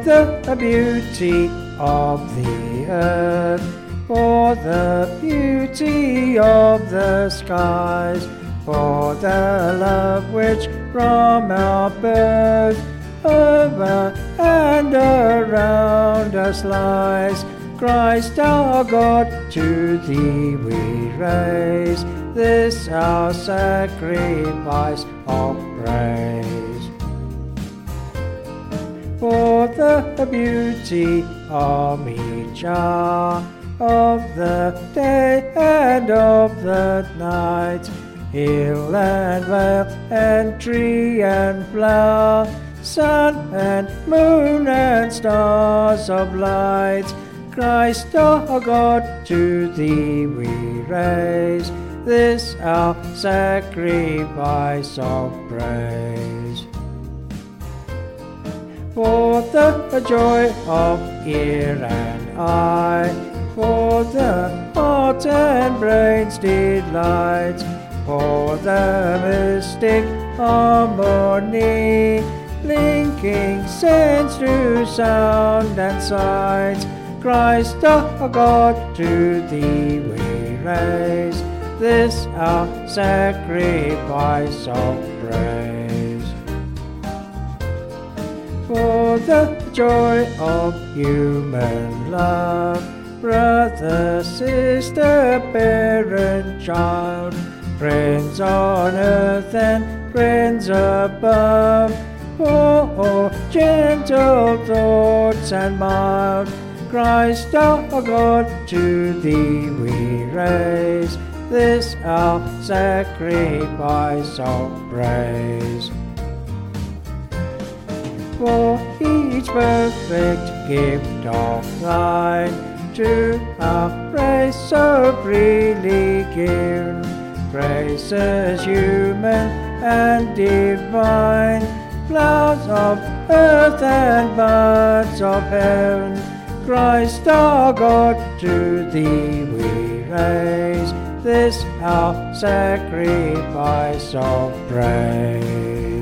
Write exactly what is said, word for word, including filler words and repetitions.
the beauty of the earth, for the beauty of the skies, for the love which from our birth over and around us lies. Christ our God, to thee we raise this our sacrifice of praise. For the beauty of each hour of the day and of the night, hill and vale and tree and flower, sun and moon and stars of light, Christ our God, to thee we raise this our sacrifice of praise. For the joy of ear and eye, for the heart and brain's delight, for the mystic harmony, linking sense to sound and sight, Christ our God, to thee we raise this our sacrifice of praise. For the joy of human love, brother, sister, parent, child, friends on earth and friends above, for gentle thoughts and mild, Christ our God, to thee we raise this our sacrifice of praise. For each perfect gift of thine, to our praise so freely given, graces human and divine, flowers of earth and buds of heaven, Christ our God, to thee we raise this our sacrifice of praise.